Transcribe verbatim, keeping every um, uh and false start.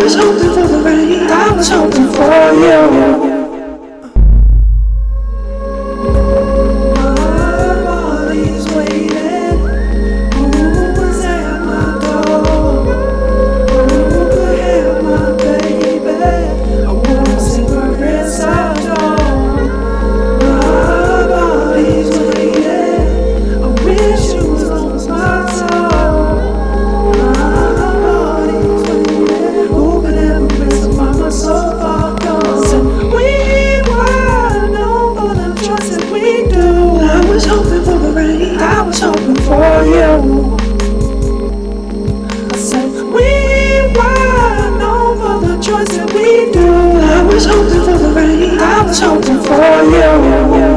was hoping for the rain. I was hoping for you. I was hoping for you. I said we were known for the choice that we do. I was hoping for the rain. I was hoping for you.